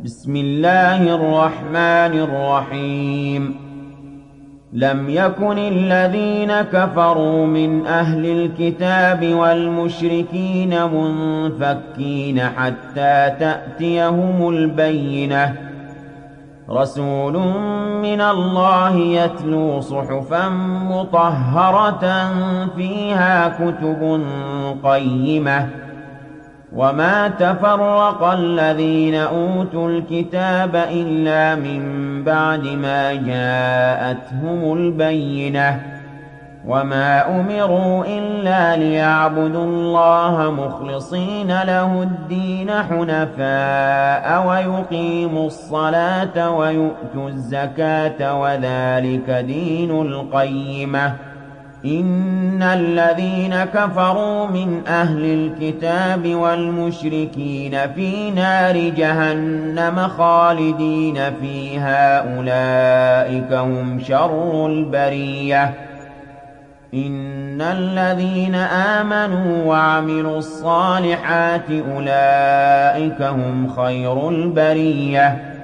بسم الله الرحمن الرحيم لم يكن الذين كفروا من أهل الكتاب والمشركين منفكين حتى تأتيهم البينة رسول من الله يتلو صحفا مطهرة فيها كتب قيمة وما تفرق الذين أوتوا الكتاب إلا من بعد ما جاءتهم البينة وما أمروا إلا ليعبدوا الله مخلصين له الدين حنفاء ويقيموا الصلاة ويؤتوا الزكاة وذلك دين القيمة إن الذين كفروا من أهل الكتاب والمشركين في نار جهنم خالدين فيها أولئك هم شر البرية إن الذين آمنوا وعملوا الصالحات أولئك هم خير البرية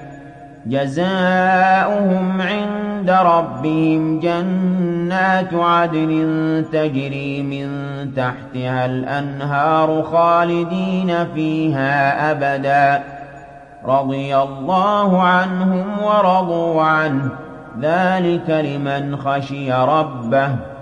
جزاؤهم عند ربهم جنات عدن تجري من تحتها الأنهار خالدين فيها أبدا رضي الله عنهم ورضوا عنه ذلك لمن خشي ربه